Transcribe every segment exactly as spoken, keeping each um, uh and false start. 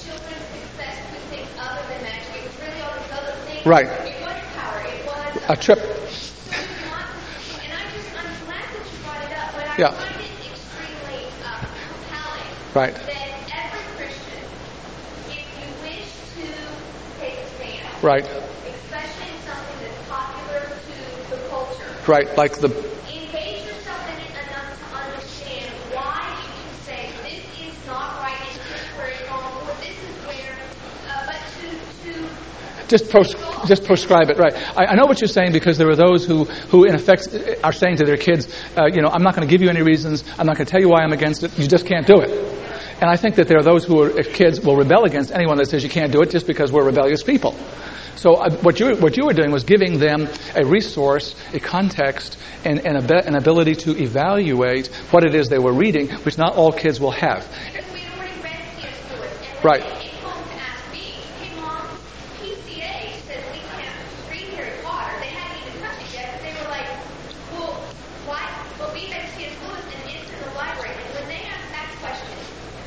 children's success to things other than magic. It was really all these other things. Right. It was power. It was a trip. So there's lots of things, and I just I'm glad that you brought it up, but I Yeah. find it extremely uh, compelling Right. that every Christian, if you wish to take a stand, Right. especially in something that's popular to the culture, Right. Like the engage yourself in it enough to understand why you can say this is not right and this is where it's wrong, or this is where, uh, but to to just pros- just proscribe it, right? I, I know what you're saying, because there are those who, who in effect are saying to their kids, uh, you know, I'm not going to give you any reasons. I'm not going to tell you why I'm against it. You just can't do it. And I think that there are those who are, if kids will rebel against anyone that says you can't do it just because we're rebellious people. So uh, what you what you were doing was giving them a resource, a context, and, and a be- an ability to evaluate what it is they were reading, which not all kids will have. because we had already read C S Lewis, and when Right. they came home to ask me, hey mom, P C A says we can't read Harry Potter. They hadn't even touched it yet, but they were like, well, why? Well, we read C S Lewis, and it's in the library. And when they ask that question,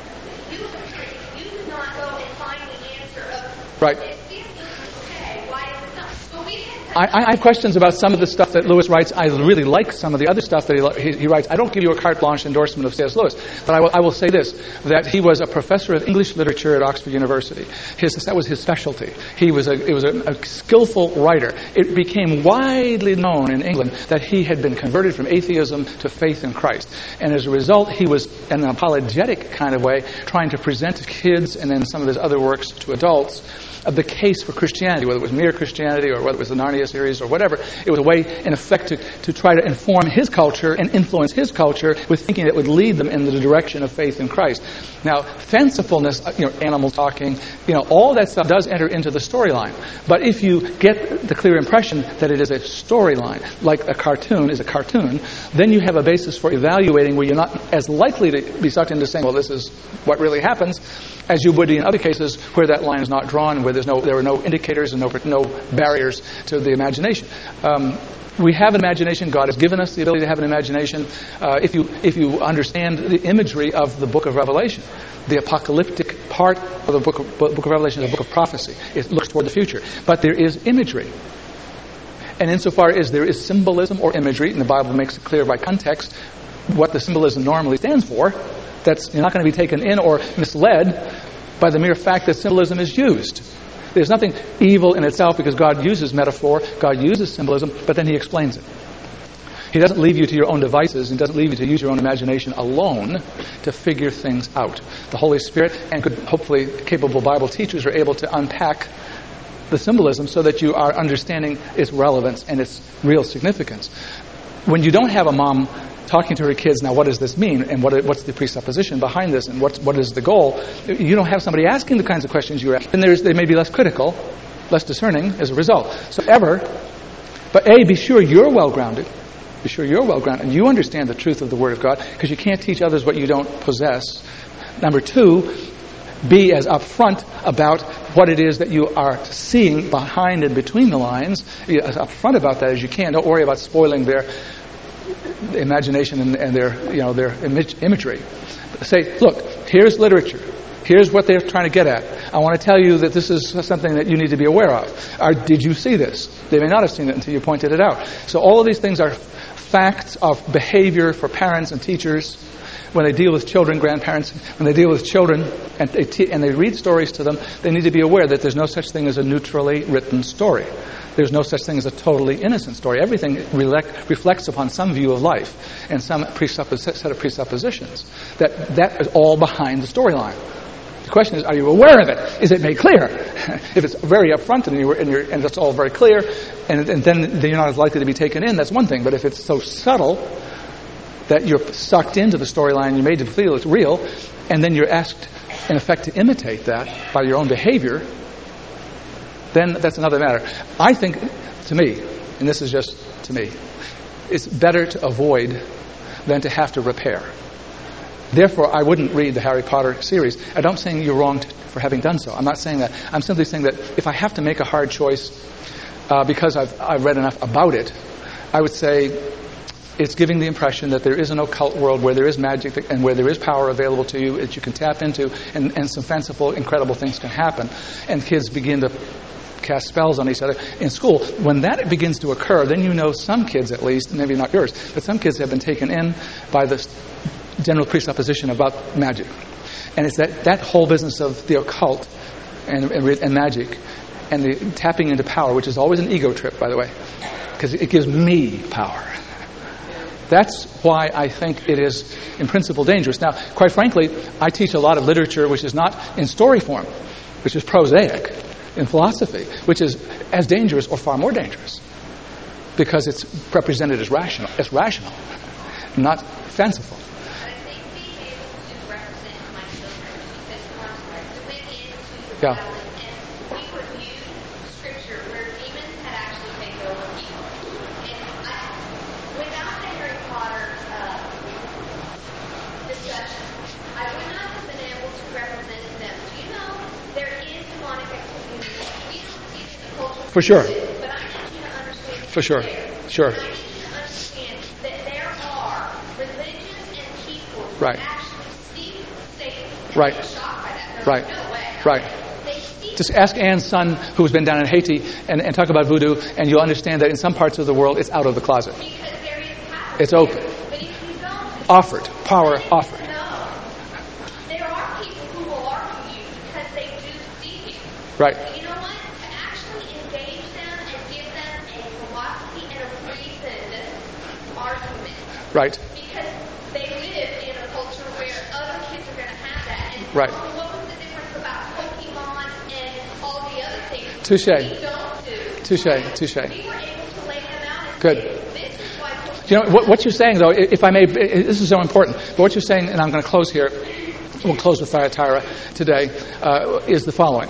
you as a parent, if you do not go and find the answer of Right. if C S Lewis is okay, why is it not? But we had I, I have questions about some of the stuff that Lewis writes. I really like some of the other stuff that he, he, he writes. I don't give you a carte blanche endorsement of C S Lewis, but I will, I will say this, that he was a professor of English literature at Oxford University. His, that was his specialty. He was, a, it was a, a skillful writer. It became widely known in England that he had been converted from atheism to faith in Christ. And as a result, he was, in an apologetic kind of way, trying to present to kids and then some of his other works to adults of the case for Christianity, whether it was mere Christianity or whether it was the Narnia series or whatever. It was a way, in effect, to, to try to inform his culture and influence his culture with thinking that would lead them in the direction of faith in Christ. Now, fancifulness, you know, animal talking, you know, all that stuff does enter into the storyline. But if you get the clear impression that it is a storyline, like a cartoon is a cartoon, then you have a basis for evaluating where you're not as likely to be sucked into saying, well, this is what really happens, as you would in other cases where that line is not drawn, where there's no, there are no indicators and no, no barriers to the imagination. Um, we have an imagination. God has given us the ability to have an imagination. Uh, if you if you understand the imagery of the book of Revelation, the apocalyptic part of the book of, book of Revelation is a book of prophecy. It looks toward the future. But there is imagery. And insofar as there is symbolism or imagery, and the Bible makes it clear by context what the symbolism normally stands for, that's you're not going to be taken in or misled by the mere fact that symbolism is used. There's nothing evil in itself because God uses metaphor, God uses symbolism, but then He explains it. He doesn't leave you to your own devices and doesn't leave you to use your own imagination alone to figure things out. The Holy Spirit and good, hopefully capable Bible teachers are able to unpack the symbolism so that you are understanding its relevance and its real significance. When you don't have a mom talking to her kids, now what does this mean, and what, what's the presupposition behind this, and what's, what is the goal, you don't have somebody asking the kinds of questions you're asking, then there's, they may be less critical, less discerning as a result. So ever, but A, be sure you're well-grounded, be sure you're well-grounded, and you understand the truth of the Word of God, because you can't teach others what you don't possess. Number two, be as upfront about what it is that you are seeing behind and between the lines. Be as upfront about that as you can. Don't worry about spoiling their imagination and, and their, you know, their image, imagery. Say, look, here's literature. Here's what they're trying to get at. I want to tell you that this is something that you need to be aware of. Or, did you see this? They may not have seen it until you pointed it out. So all of these things are facts of behavior for parents and teachers. When they deal with children, grandparents, when they deal with children and they, te- and they read stories to them, they need to be aware that there's no such thing as a neutrally written story. There's no such thing as a totally innocent story. Everything relec- reflects upon some view of life and some presuppos- set of presuppositions. That that is all behind the storyline. The question is, are you aware of it? Is it made clear? If it's very upfront and, you're, and, you're, and it's all very clear, and, and then, then you're not as likely to be taken in, that's one thing. But if it's so subtle that you're sucked into the storyline, you're made to feel it's real, and then you're asked, in effect, to imitate that by your own behavior, then that's another matter. I think, to me, and this is just to me, it's better to avoid than to have to repair. Therefore, I wouldn't read the Harry Potter series. I don't saying you're wrong to, for having done so. I'm not saying that. I'm simply saying that if I have to make a hard choice uh, because I've, I've read enough about it, I would say it's giving the impression that there is an occult world where there is magic and where there is power available to you that you can tap into, and, and some fanciful, incredible things can happen. And kids begin to cast spells on each other in school. When that begins to occur, then you know some kids, at least, maybe not yours, but some kids have been taken in by this general presupposition about magic. And it's that, that whole business of the occult and, and, and magic and the tapping into power, which is always an ego trip, by the way, because it gives me power. That's why I think it is, in principle, dangerous. Now, quite frankly, I teach a lot of literature which is not in story form, which is prosaic in philosophy, which is as dangerous or far more dangerous, because it's represented as rational, as rational, not fanciful. But I think being able to represent my children, because we went into the Yeah. valley and we reviewed scripture where demons had actually taken over people. And I, without the Harry Potter uh, discussion, I would not have been able to represent them. Do you know there is demonic activity? We don't see it in the culture. For sure. But I need you to understand. For sure. There. Sure. I need you to understand that there are religions and people who Right. actually see Satan. Right. They're shocked by that. They're Right. like, no way. Right. They see Just ask Anne's son, who's been down in Haiti, and, and talk about voodoo, and you'll understand that in some parts of the world, it's out of the closet. because there is power. It's open. But if you don't Offered. Power offered. know, there are people who will argue you because they do see you. Right. But you know what? To actually engage them and give them a philosophy and a reasoned argument. Right. Because they live in a culture where other kids are going to have that. And Right. so what was the difference about Pokemon and all the other things? Touche. We don't do. Touche. Touche. We were able to lay them out and Good. say, this is why Pokemon. You know, what, what you're saying, though, if I may, this is so important, but what you're saying, and I'm going to close here, we'll close with Thyatira today, uh, is the following.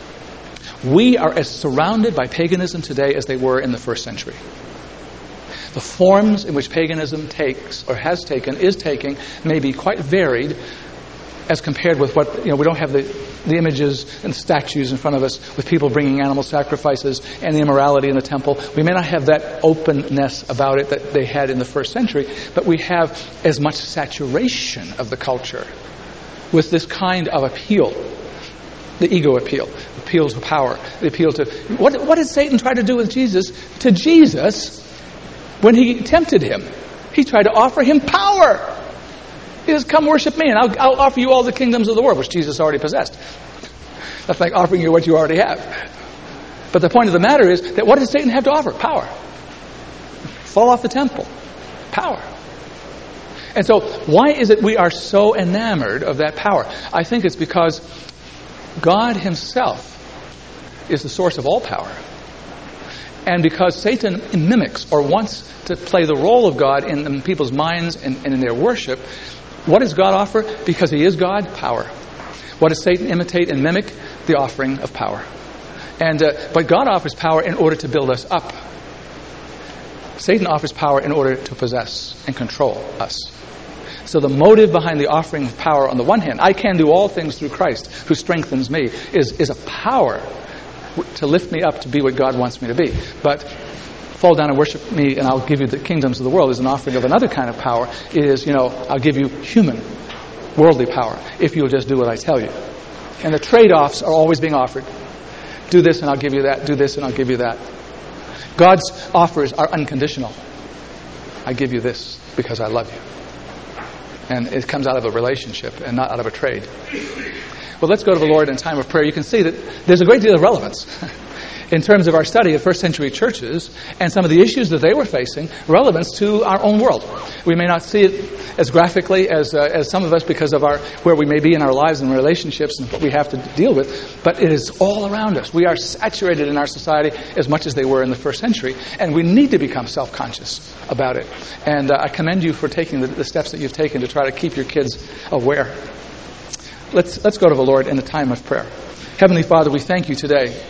We are as surrounded by paganism today as they were in the first century. The forms in which paganism takes, or has taken, is taking, may be quite varied as compared with what, you know, we don't have the, the images and statues in front of us with people bringing animal sacrifices and the immorality in the temple. We may not have that openness about it that they had in the first century, but we have as much saturation of the culture with this kind of appeal. The ego appeal, appeal to power, the appeal to... What, what did Satan try to do with Jesus? To Jesus, when he tempted him, he tried to offer him power. He says, come worship me and I'll, I'll offer you all the kingdoms of the world, which Jesus already possessed. That's like offering you what you already have. But the point of the matter is that what does Satan have to offer? Power. Fall off the temple. Power. And so why is it we are so enamored of that power? I think it's because God himself is the source of all power. And because Satan mimics or wants to play the role of God in, in people's minds and, and in their worship, what does God offer? Because he is God, power. What does Satan imitate and mimic? The offering of power. And uh, but God offers power in order to build us up. Satan offers power in order to possess and control us. So the motive behind the offering of power, on the one hand, I can do all things through Christ who strengthens me, is, is a power to lift me up to be what God wants me to be. But fall down and worship me and I'll give you the kingdoms of the world is an offering of another kind of power. It is, you know, I'll give you human, worldly power if you'll just do what I tell you. And the trade-offs are always being offered. Do this and I'll give you that. Do this and I'll give you that. God's offers are unconditional. I give you this because I love you. And it comes out of a relationship and not out of a trade. Well, let's go to the Lord in time of prayer. You can see that there's a great deal of relevance in terms of our study of first century churches and some of the issues that they were facing, relevance to our own world. We may not see it as graphically as uh, as some of us because of our where we may be in our lives and relationships and what we have to deal with, but it is all around us. We are saturated in our society as much as they were in the first century, and we need to become self-conscious about it. And uh, I commend you for taking the, the steps that you've taken to try to keep your kids aware. Let's let's go to the Lord in a time of prayer. Heavenly Father, we thank you today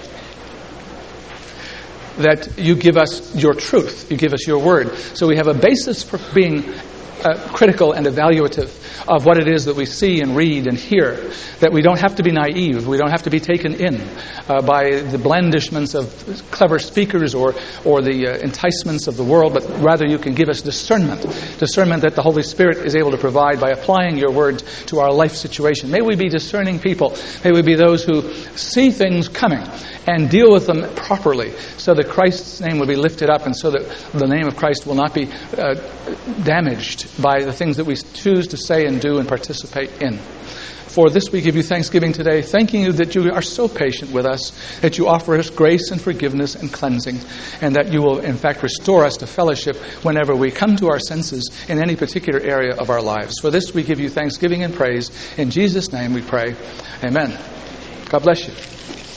that you give us your truth. You give us your word. So we have a basis for being uh, critical and evaluative of what it is that we see and read and hear, that we don't have to be naive, we don't have to be taken in uh, by the blandishments of clever speakers or, or the uh, enticements of the world, but rather you can give us discernment, discernment that the Holy Spirit is able to provide by applying your word to our life situation. May we be discerning people. May we be those who see things coming and deal with them properly so that Christ's name will be lifted up and so that the name of Christ will not be uh, damaged by the things that we choose to say and do and participate in. For this we give you thanksgiving today, thanking you that you are so patient with us, that you offer us grace and forgiveness and cleansing, and that you will in fact restore us to fellowship whenever we come to our senses in any particular area of our lives. For this we give you thanksgiving and praise. In Jesus' name we pray. Amen. God bless you.